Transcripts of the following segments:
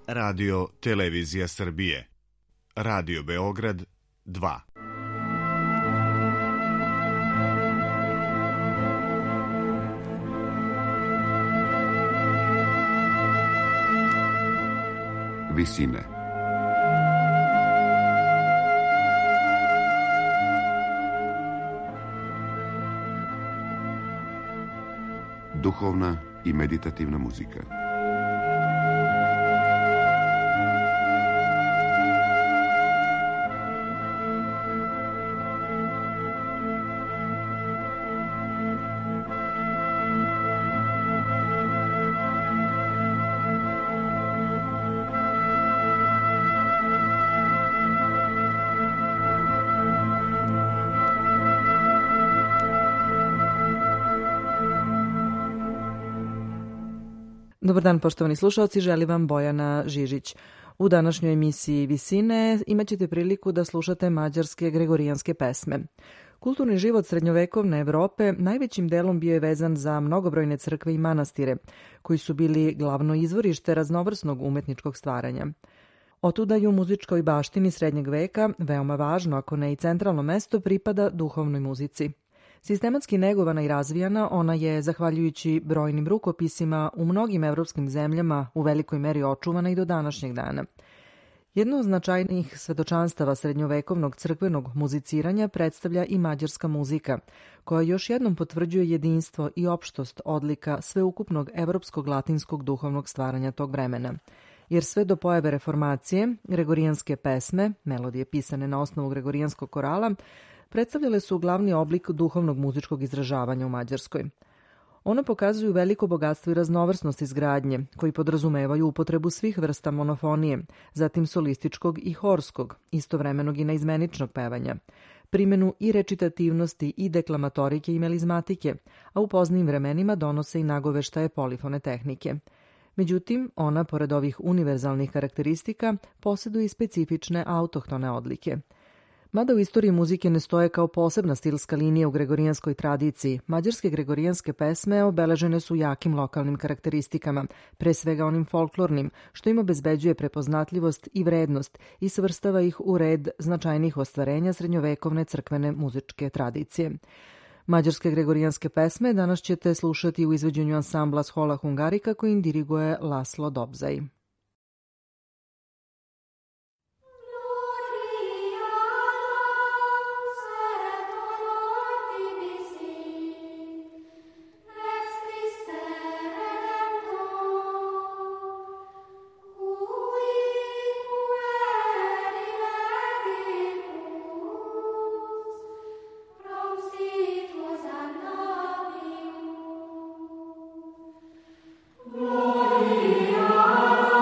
Radio Televizija Srbije, Radio Beograd 2. Visine. Duhovna i meditativna muzika. Dobar dan, poštovani slušalci, želim vam Bojana Žižić. U današnjoj emisiji Visine imat ćete priliku da slušate mađarske gregorijanske pesme. Kulturni život srednjovekovne Evrope najvećim delom bio je vezan za mnogobrojne crkve i manastire, koji su bili glavno izvorište raznovrsnog umetničkog stvaranja. Otuda i u muzičkoj baštini srednjeg veka, veoma važno, ako ne i centralno mesto, pripada duhovnoj muzici. Sistematski negovana i razvijana, ona je, zahvaljujući brojnim rukopisima, u mnogim evropskim zemljama u velikoj meri očuvana i do današnjeg dana. Jedno od značajnijih svedočanstava srednjovekovnog crkvenog muziciranja predstavlja i mađarska muzika, koja još jednom potvrđuje jedinstvo i opštost odlika sveukupnog evropskog latinskog duhovnog stvaranja tog vremena. Jer sve do pojave reformacije, gregorijanske pesme, melodije pisane na osnovu gregorijanskog korala, predstavljale su glavni oblik duhovnog muzičkog izražavanja u Mađarskoj. One pokazuju veliko bogatstvo i raznovrsnost izgradnje, koji podrazumevaju upotrebu svih vrsta monofonije, zatim solističkog i horskog, istovremenog i naizmeničnog pevanja, primenu i recitativnosti i deklamatorike i melizmatike, a u poznijim vremenima donose i nagoveštaje polifone tehnike. Međutim, ona, pored ovih univerzalnih karakteristika, posjeduje i specifične autohtone odlike. Mada u istoriji muzike ne stoje kao posebna stilska linija u gregorijanskoj tradiciji, mađarske gregorijanske pesme obeležene su jakim lokalnim karakteristikama, pre svega onim folklornim, što im obezbeđuje prepoznatljivost i vrednost i svrstava ih u red značajnih ostvarenja srednjovekovne crkvene muzičke tradicije. Mađarske gregorijanske pesme danas ćete slušati u izvođenju ansambla Schola Hungarica kojim diriguje Laslo Dobzaj. Gloria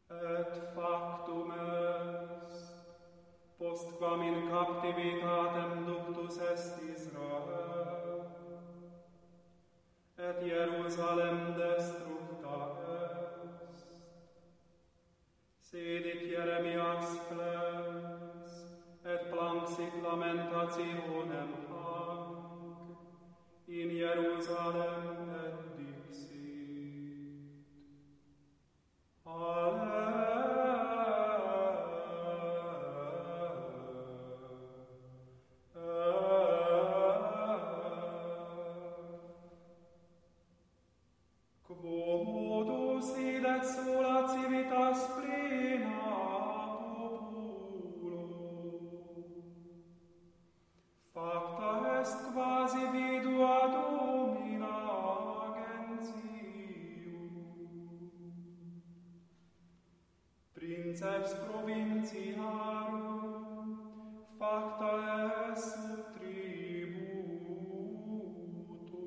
Et factum est, postquam in captivitatem ductus est Israel, et Jerusalem destructa est, sedit Jeremias fles, et planxit lamentationem hanc, in Jerusalem et dixit, quodus idet sola civitas plena populo, facta est quasi vidua domina gentium, princeps provinciarum, facta est sub tributo.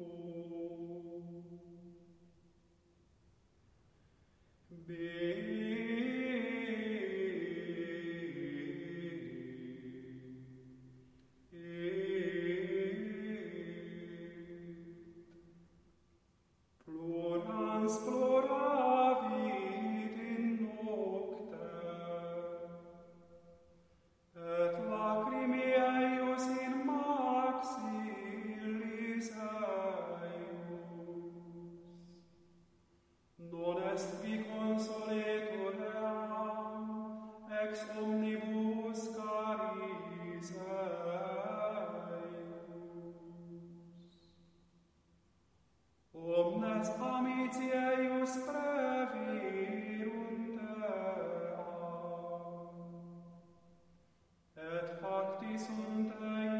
Plorans ploravit in nocte, et lacrimae eius in maxillis eius. Non est vi consoletur eam ex omnibus caris eius. Omnes amici eius previrunt eam, et facti sunt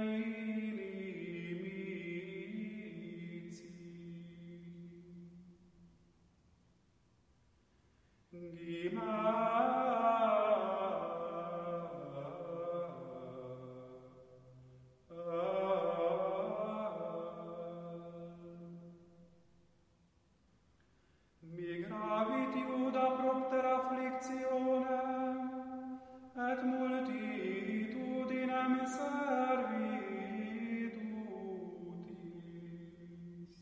inimici. Migravit Iuda propter afflictionem, et multitudinem servitutis.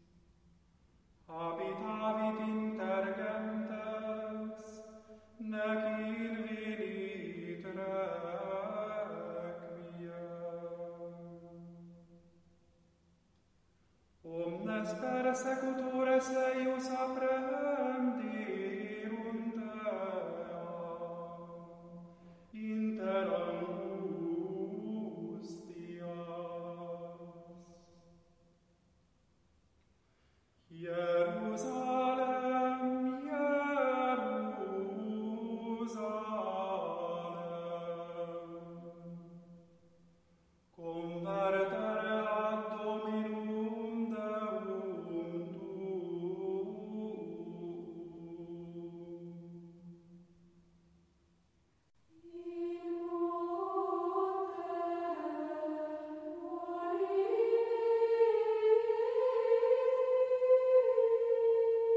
Habitavit inter gentes, nec invinit requiem. Omnes persecutores eius apprehendirunt eam, inter angustias. Jerusalem, Jerusalem, convertere ad Dominum Deum tuum.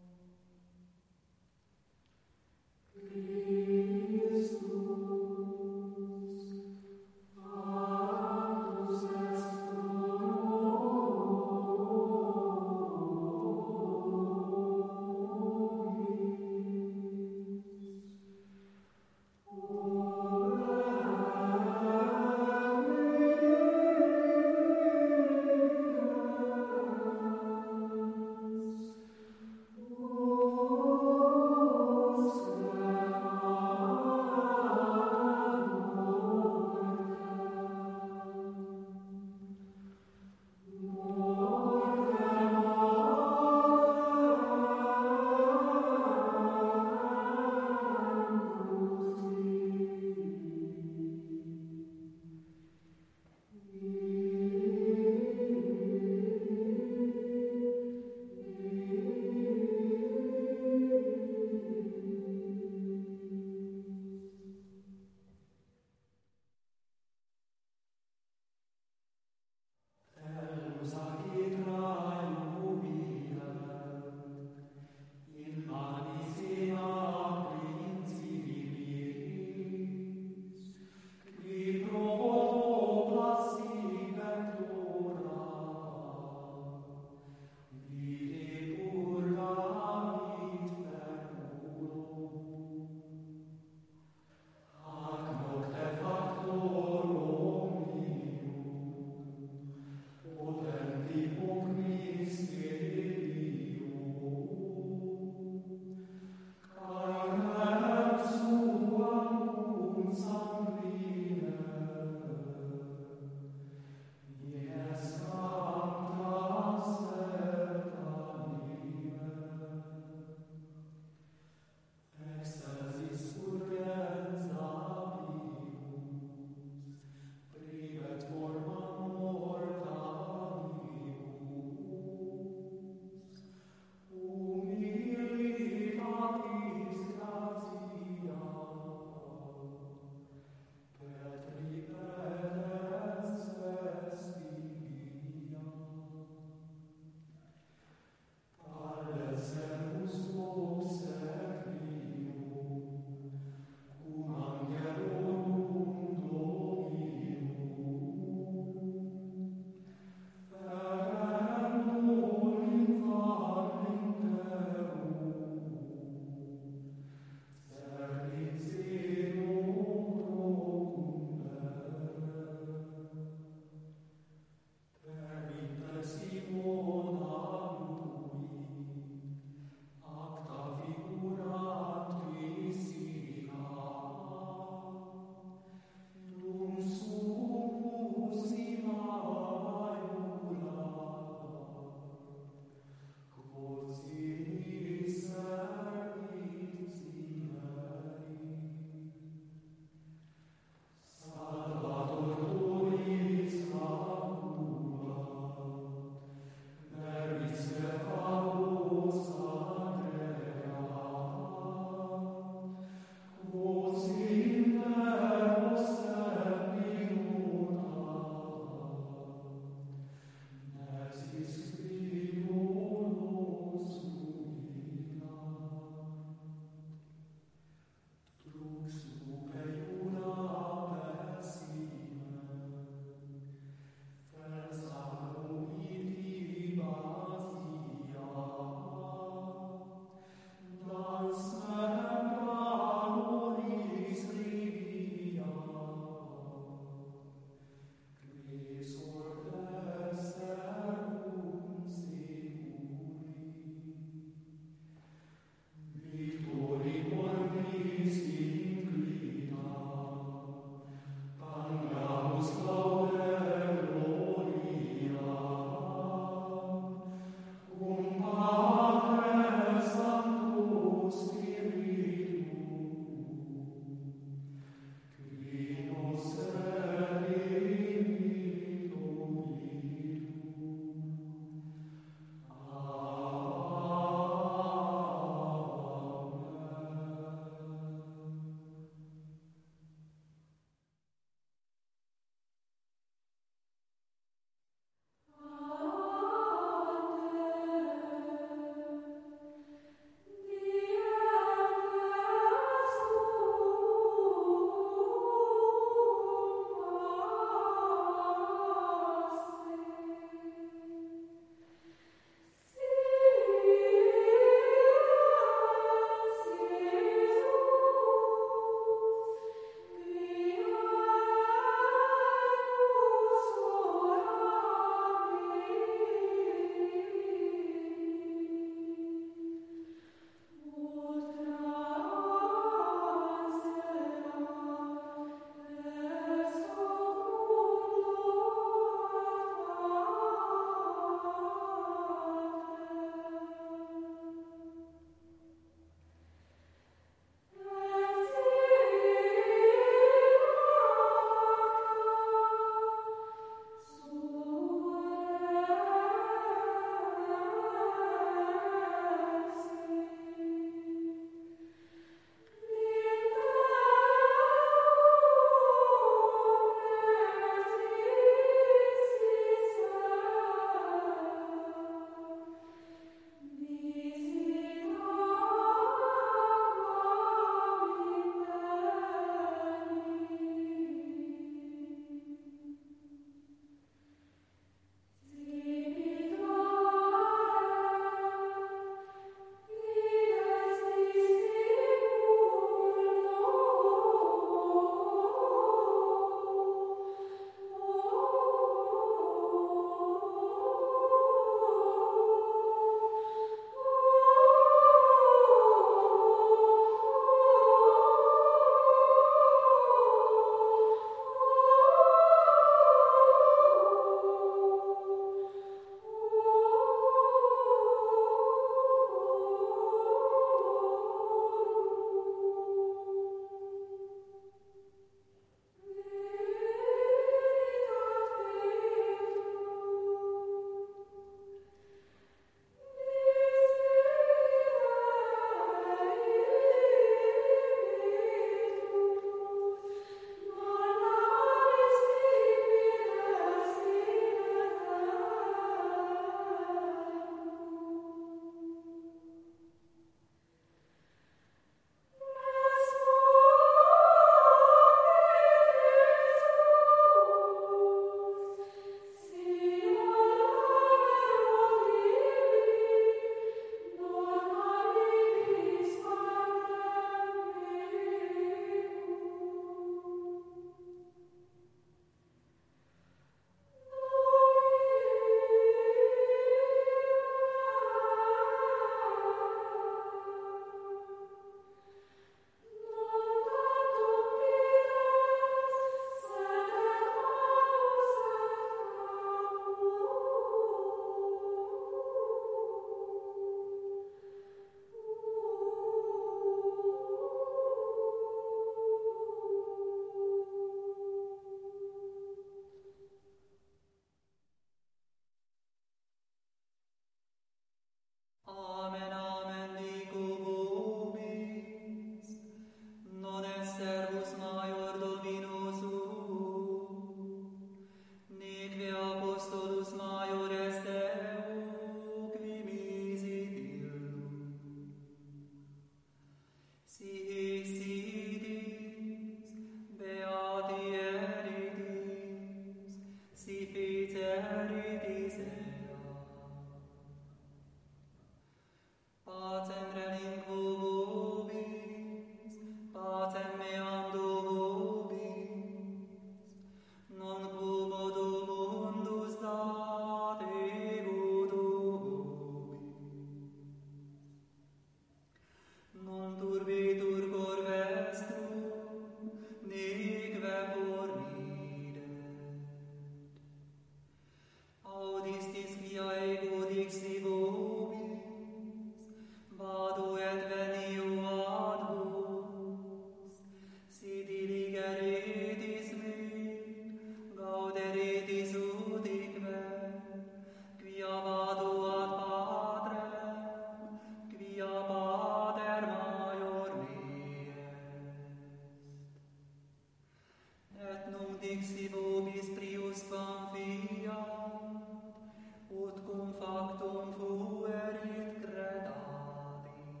et nunc dixi vobis prius confiat, ut cum factum fuerit credabis.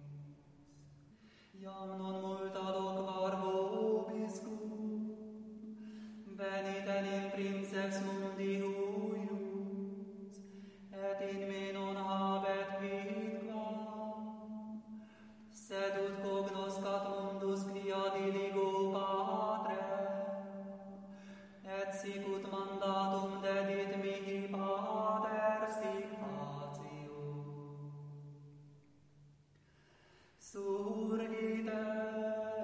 Iam non multa loquar vobiscum, venite in princeps mundi huius, et in me non habet vitquam, sed ut cognoscat mundus quia diligo Patrem, et sic ut mandatum dedit mihi Pater sic fatio. Surgite,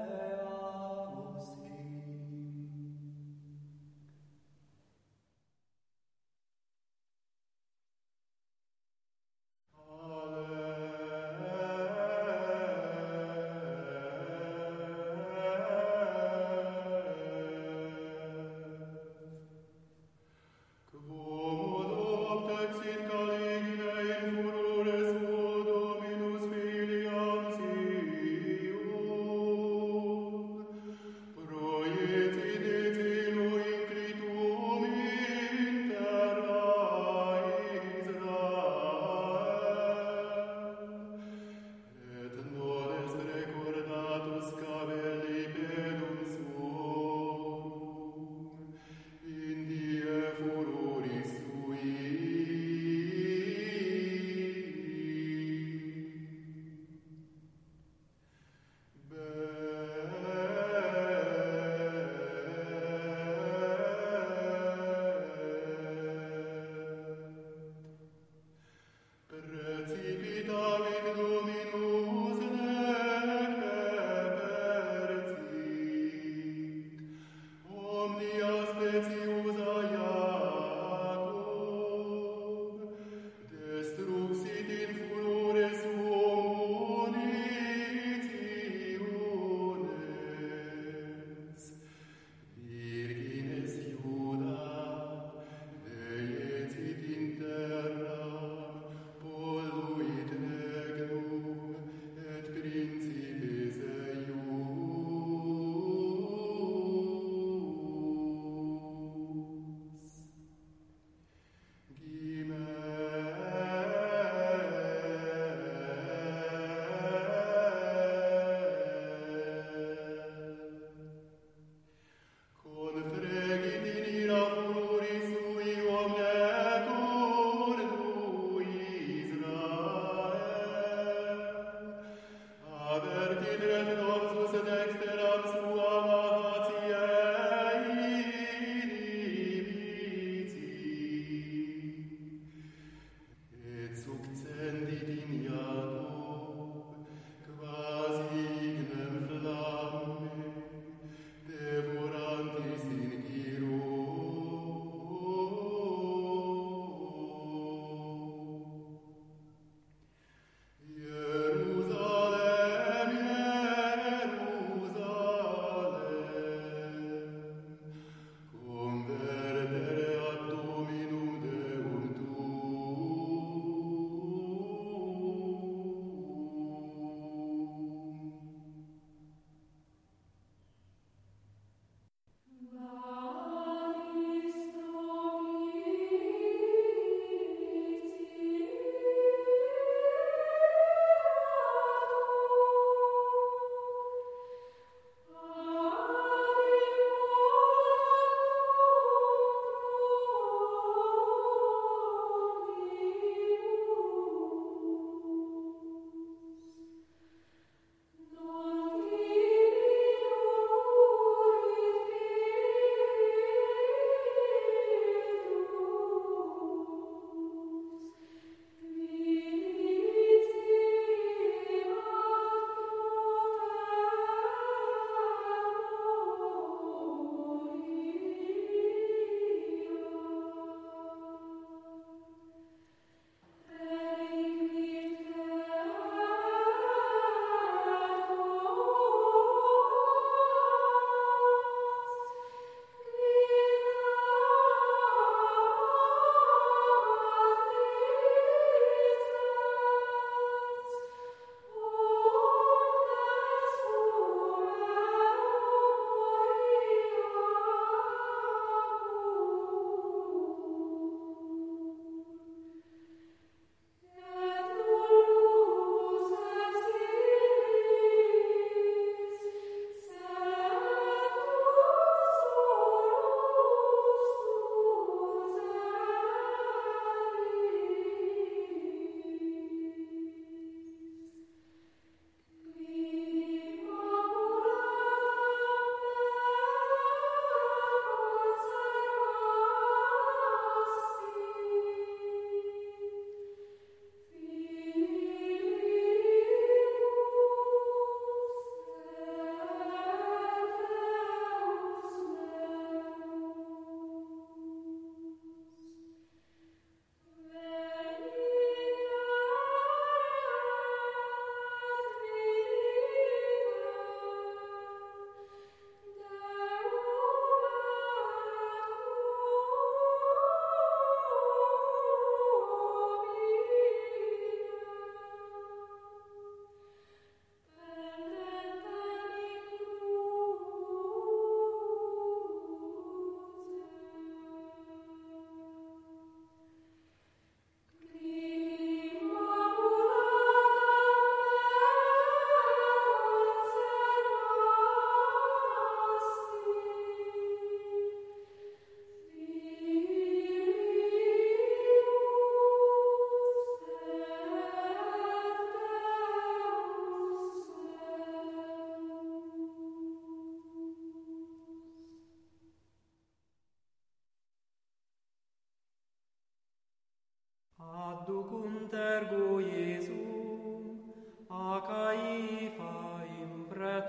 adducunt ergo Iesum a Caephaim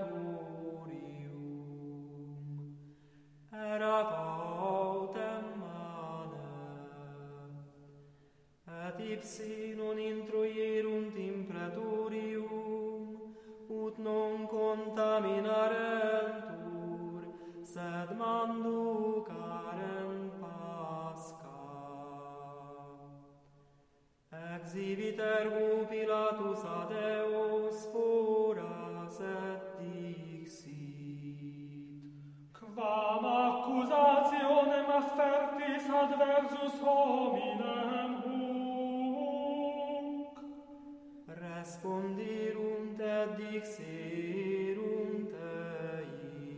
praetorium. Erat autem manem, et ipsi non introierunt in praetorium, ut non contaminarentur, sed manducaren Pascha. Exhibit ergo Pilatus ad eos foras et dixit: Quam accusationem affertis adversus hominem huc? Responderunt et dixerunt ei: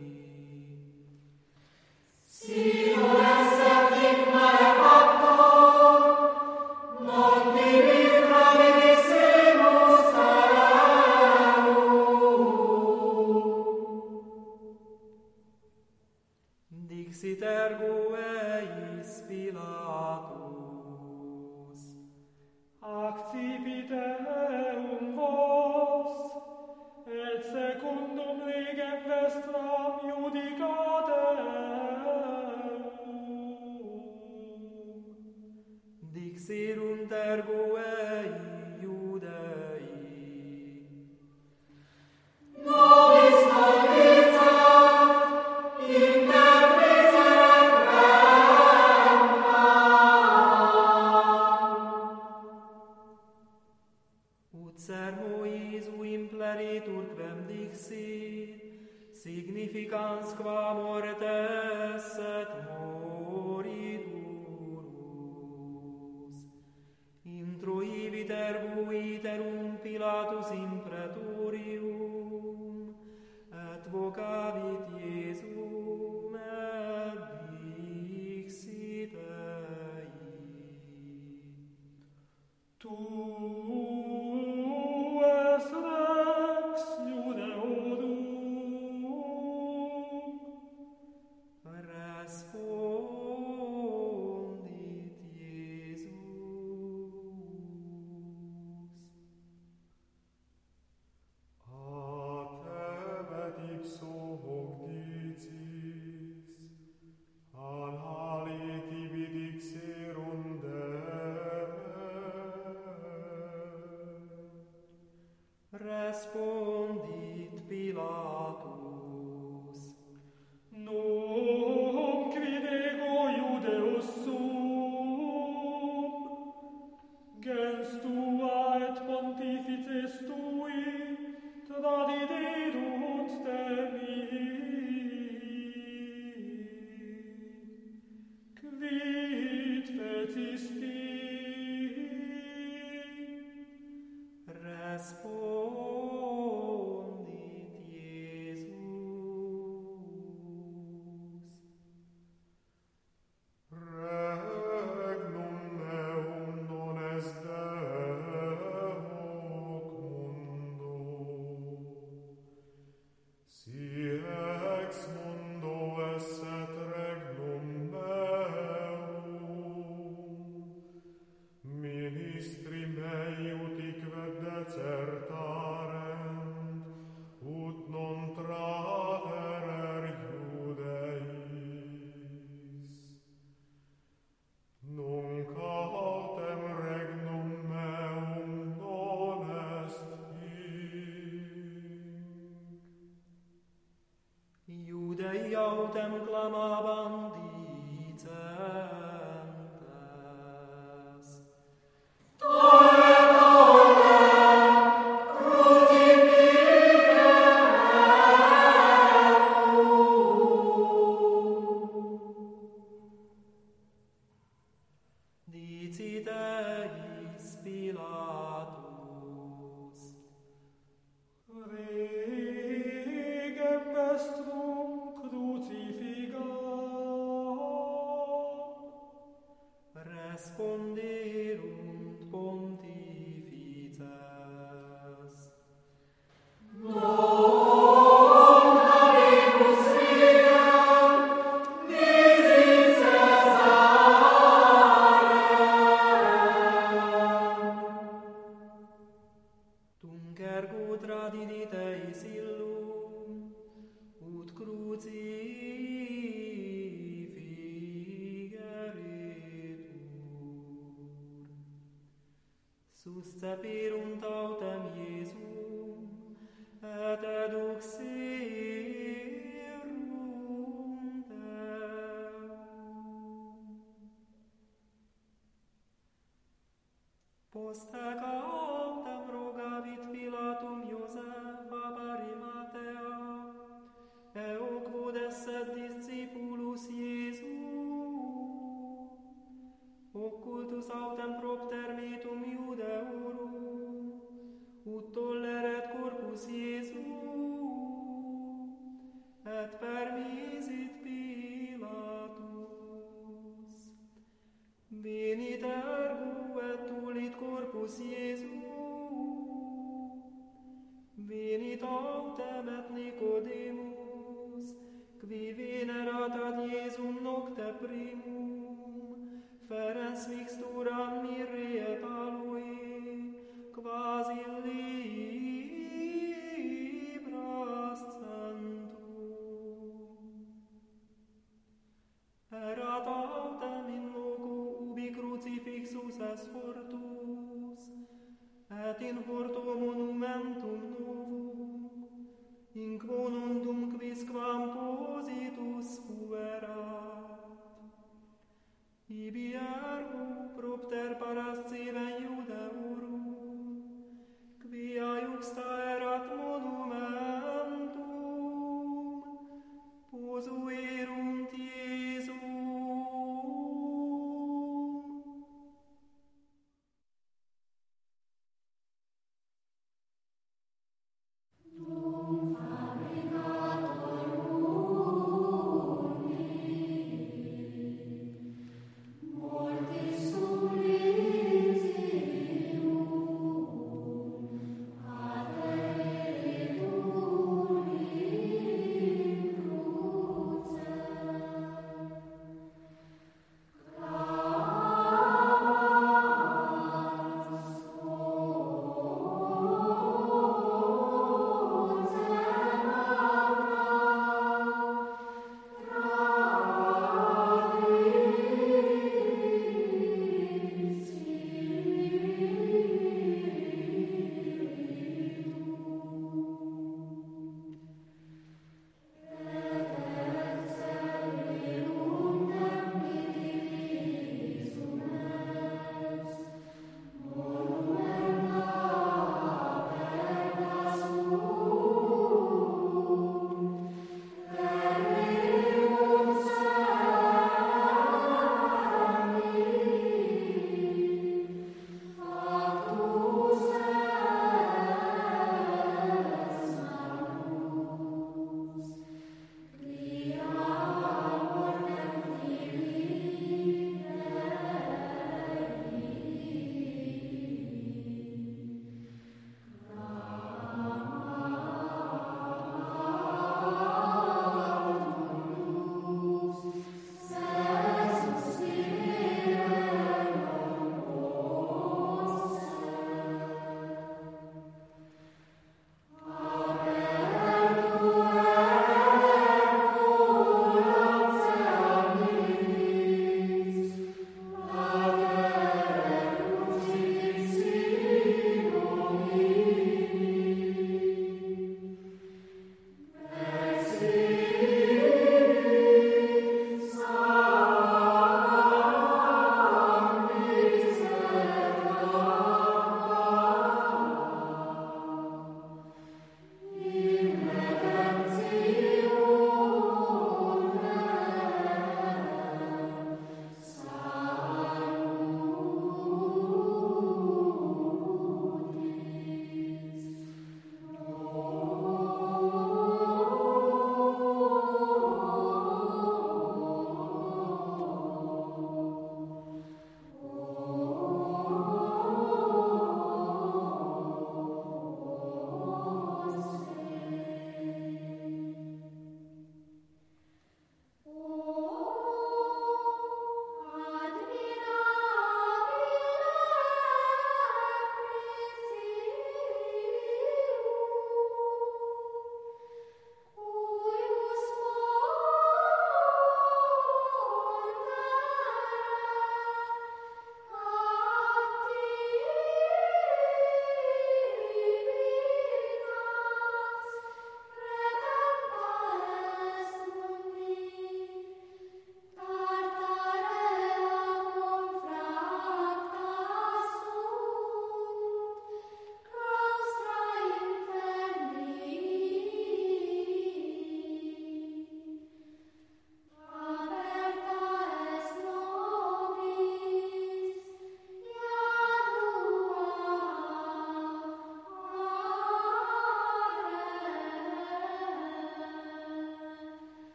Dixit ergo eis Pilatus: Accipit eum vos, et secundum legem vestram judicat eum. Dixerunt ergo ei Iudei: ut sermo Iesu impleritur quem dixit, significans qua mortes et moridurus. Introivit ergo iterum Pilatus in praetorium, et vocavit Iesum et dixit ei: Tu es rex Iudeorum. Respondit Iesus: Atem et ipso hoc dicis, an halie tibi dixerunt Respondit Pilatus: Nunc quid ego Iudeus sum, gens tua et pontifices tui tradiderunt te mihi. Quid fecisti? Respondit Iesus: Regnum meum non est de hoc mundo. Si ex mundo esset regnum meum, ministri mei utique decertarent, ut non traderer Iudeis. Nunc autem regnum meum non est hic. Iudei autem clamabant dicentes: Dicit eis Pilatus: Regem vestrum crucificat. Responderunt pontifices: Suscepirunt autem Iesum, et eduxirunt eum. Post hac autem rogavit Pilatum Iosefa Arimathea, eo quod esset discipulus Iesu, occultus autem propter metum Iudeorum, ut tolleret corpus Iesu, et permisit Pilatus. Venit ergo et tulit corpus Iesu, venit autem et Nicodemus, qui venerat ad Iesum nocte primum, ferens mixturam mirri et aloe, quasi libras centum. Erat autem in loco ubi crucifixus est hortus, et in horto monumentum novum, in quo nondum quisquam positus fuerat. Ibi ergo propter parascivem Iudeorum, quia iuxta erat monumentum, posuerunt Iesum.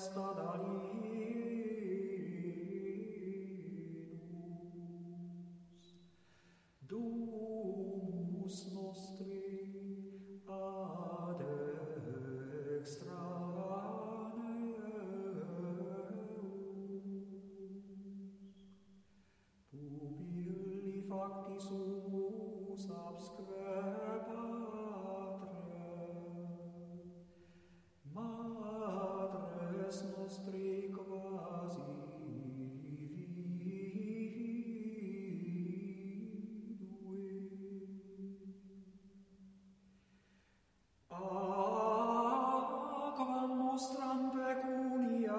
est ad alienus. Domus nostri ad extraneus. Pupilli facti sumus absque Patre, Madres nostri quasi vidui. Aquam nostram pecunia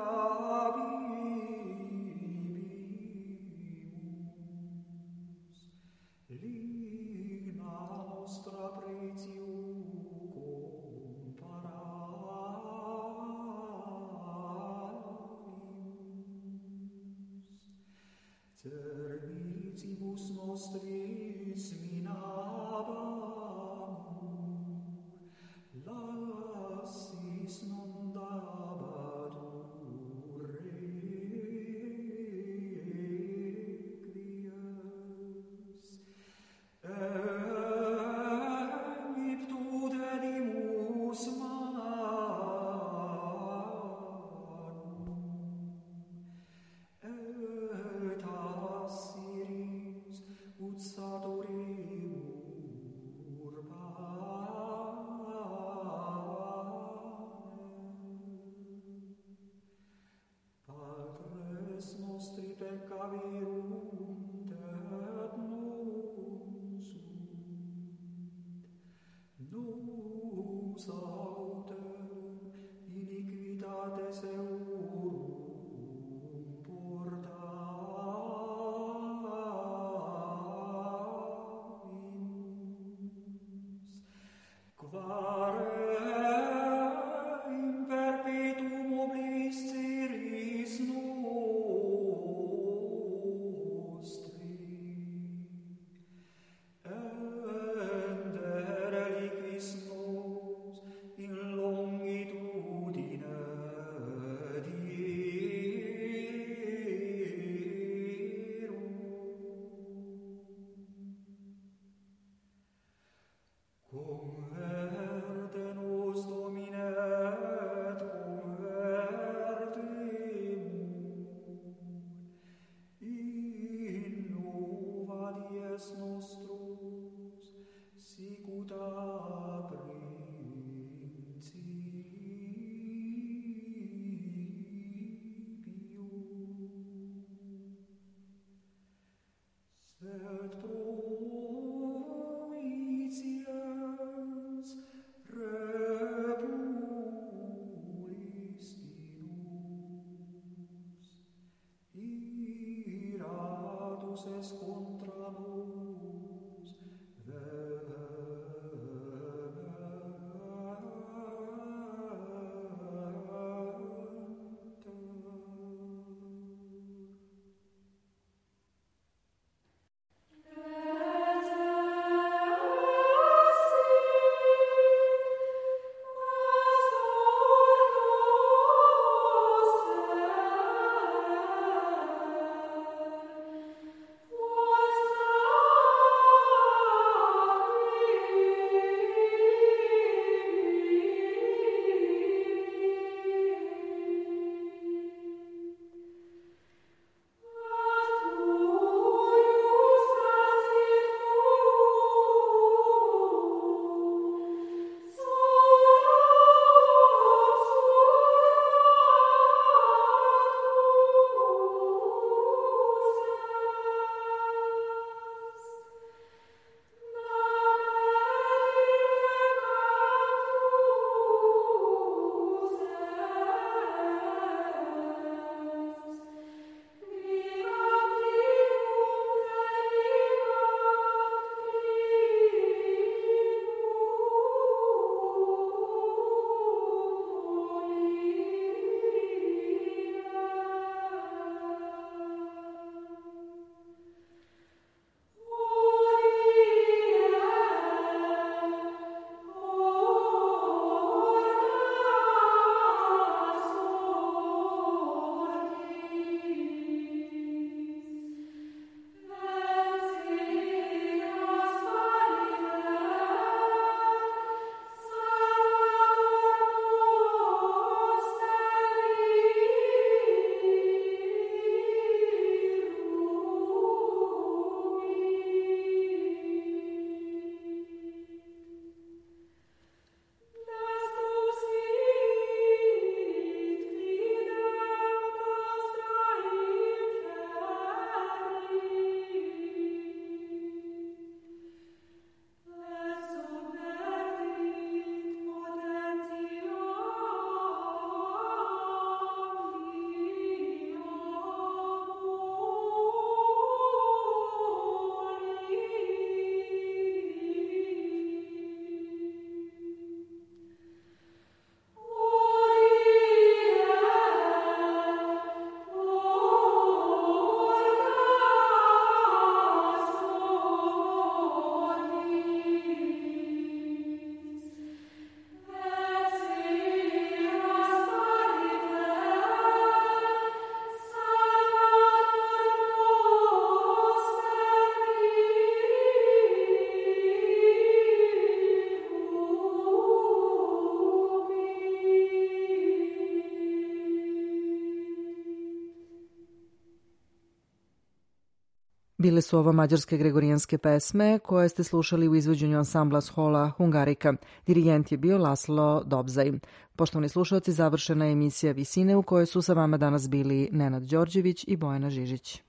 habibimus, ligna nostra pretium comparalimus. Servitibus nostris minabamur, lassis non dabatur requies. Emiptu dedimus manum, et Assiris ut saturibur panem. Patres nostri peccavirunt et non sunt, nos autem iniquitates eorum portavimus, quare in perpetuum oblivis seris nostri. Bile su ovo mađarske gregorijanske pesme koje ste slušali u izvođenju ansambla Schola Hungarika. Dirigent je bio Laslo Dobzaj. Poštovani slušalci, završena je emisija Visine u kojoj su sa vama danas bili Nenad Đorđević i Bojana Žižić.